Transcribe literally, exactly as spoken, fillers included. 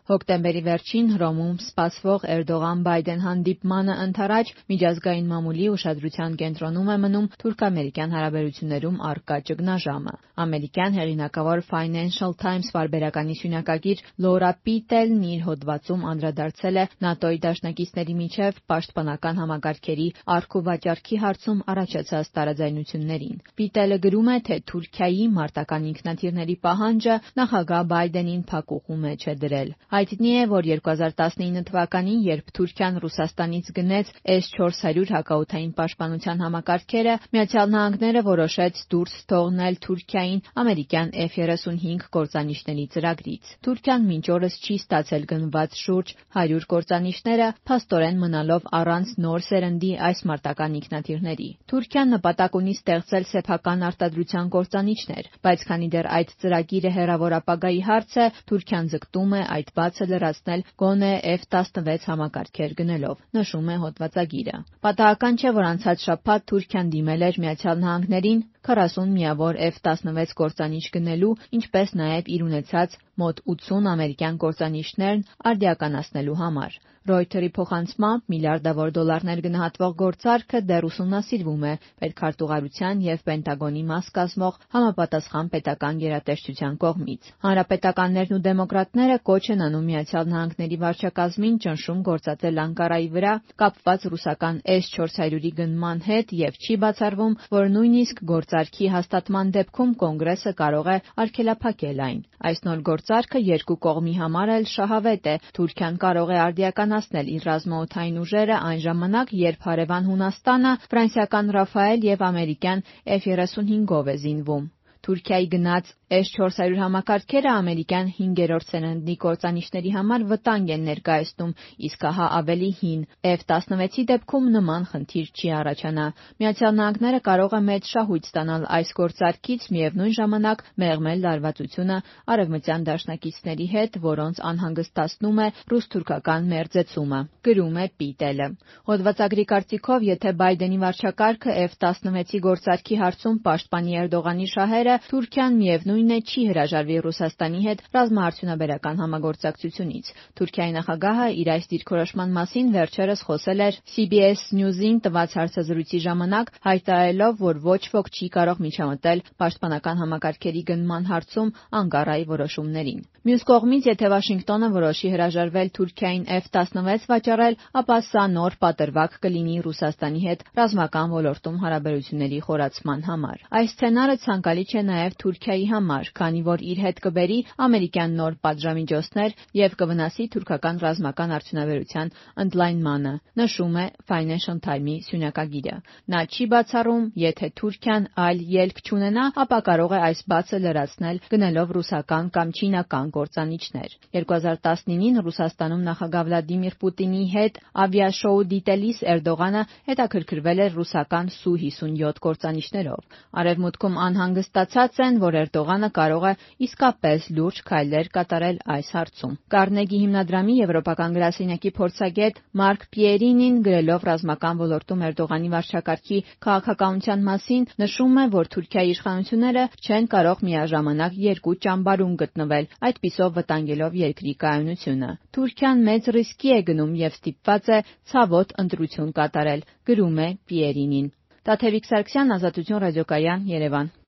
Հոկտեմբերի վերջին Հռոմում սպասվող Էրդողան-Բայդեն հանդիպմանը ընդառաջ միջազգային մամուլի ուշադրության կենտրոնում է մնում թուրք-ամերիկյան հարաբերություններում առկա ճգնաժամը։ Ամերիկյան հեղինակավոր Financial Times պարբերականի սյունյակագիր Լորա Պիտելն իր հոդվածում անդրադարձել է ՆԱՏՕ-ի դաշնակիցների միջև պաշտպանական համակարգերի առք ու վաճառքի հարցում առաջացած տարաձայնություններին։ Պիտելը գրում է, թե Թուրքիայի մարտական ինքնաթիռների պահանջը նախագահ Բայդենին փակուղու մեջ է դրել։ Հայտնի է, որ երկու հազար տասնինը թվականին, երբ Թուրքիան Ռուսաստանից գնեց էս չորս հարյուր հակաօդային պաշտպանության համակարգերը, Միացյալ Նահանգները որոշեց դուրս թողնել Թուրքիային ամերիկյան Էֆ երեսունհինգ կործանիչների ծրագրից։ Թուրքիան մինչ օրս չի ստացել գնված շուրջ հարյուր կործանիչները, փաստորեն մնալով առանց նոր սերնդի այս մարտական ինքնաթիռների։ Թուրքիան նպատակ ունի ստեղծել սեփական արտադրության կործանիչներ, բայց քանի դեռ այդ ծրագիրը հեռավոր ապագայի հարց է, Թուրքիան ձգտում է այդ բացը լրացնել գոնե Էֆ տասնվեց համակարգեր գնելով, նշում է հոդվածագիրը։ Պատահական չէ, որ անցած շաբաթ Թուրքիան դիմել էր Միացյալ Նահանգներին քառասուն միավոր Էֆ տասնվեց կործանիչ գնելու, ինչպես նաև իր ունեցած մոտ ութսուն ամերիկյան կործանիչներն արդիականացնելու համար։ Ռոյթերի փոխանցմամբ միլիարդավոր դոլարներ գնահատվող գործարքը դեռ ուսումնասիրվում է պետքարտուղարության և Պենտագոնի մաս կազմող համապատասխան պետական գերատեսչության կողմից։ Հանրապետականներն ու դեմոկրատները կոչ են անում Միացյալ Նահանգների վարչակազմին ճնշում գործածել Անկարայի վրա կապված ռուսական էս չորս հարյուրի գնման հետ և չի բացառվում, որ նույնիսկ գործարքի հաստատման դեպքում Կոնգրեսը կարող է արգելափակել այն։ Այս նոր գործարքը երկու կողմի համար էլ շահավետ է։ Թուրքիան կարող է արդիականացնել իր ռազմաօդային ուժերը այն ժամանակ, երբ հարևան Հունաստանը ֆրանսիական Ռաֆայել և ամերիկյան Էֆ երեսունհինգով է զինվում։ Թուրքիայի գնած էս չորս հարյուր համակարգերը ամերիկյան հինգերորդ սերնդի կործանիչների համար վտանգ են ներկայացնում, իսկ ահա ավելի հին Էֆ տասնվեցի դեպքում նման խնդիր չի առաջանա։ Միացյալ Նահանգները կարող է մեծ շահույթ ստանալ այս գործարքից, միևնույն ժամանակ մեղմել լարվածությունը արևմտյան դաշնակիցների հետ, որոնց անհանգստացնում է ռուս-թուրքական մերձեցումը, գրում է Պիտելը։ Հոդվածագրի կարծիքով, եթե Բայդենի վարչակարգը Էֆ տասնվեցի գործարքի հարցում պաշտպանի Էրդողանի շահերը, Թուրքիան միևնույն է չի հրաժարվի Ռուսաստանի հետ ռազմաարդյունաբերական համագործակցությունից։ Թուրքիայի նախագահը իր այս դիրքորոշման մասին վերջերս խոսել էր Սի Բի Էս Նյուզին տված հարցազրույցի ժամանակ, հայտարարելով, որ ոչ ոք չի կարող միջամտել պաշտպանական համակարգերի գնման հարցում Անկարայի որոշումներին։ Մյուս կողմից, եթե Վաշինգտոնը որոշի հրաժարվել Թուրքիային Էֆ տասնվեց վաճառել, ապա սա նոր պատրվակ կլինի Ռուսաստանի հետ ռազմական ոլորտում հարաբերությունների խորացման համար։ Այս սցենարը ցանկալի չէ նաև Թուրքիայի համար, քանի որ իր հետ կբերի ամերիկյան նոր պատժամիջոցներ և կվնասի թուրքական ռազմական արդյունաբերության ընդլայնմանը, նշում է Financial Times-ի սյունյակագիրը։ Նա չի բացառում, եթե Թուրքիան այլ ելք չունենա, ապա կարող է այս բացը լրացնել գնելով ռուսական կամ չինական կործանիչներ։ երկու հազար տասնինին Ռուսաստանում նախագահ Վլադիմիր Պուտինի հետ ավիաշոու դիտելիս Էրդողանը հետաքրքրվել էր ռուսական Սու հիսունյոթ կործանիչներով։ Արևմուտքում անհանգստացած են, որ Էրդողանը կարող է իսկապես լուրջ քայլեր կատարել այս հարցում։ Կարնեգի հիմնադրամի եվրոպական գրասենյակի փորձագետ Մարկ Պիերինին գրելով ռազմական ոլորտում Էրդողանի վարչակարգի քաղաքականության մասին, նշում է, որ Թուրքիայի իշխանությունները չեն կարող միաժամանակ երկու ճամբարում գտնվել, այդպիսով վտանգելով երկրի կայունությունը։ Թուրքիան մեծ ռիսկի է գնում և ստիպված է ցավոտ ընտրություն կատարել, գրում է Պիերինին։ Տաթևիկ Սարգսյան, Ազատություն ռադիոկայան, Երևան։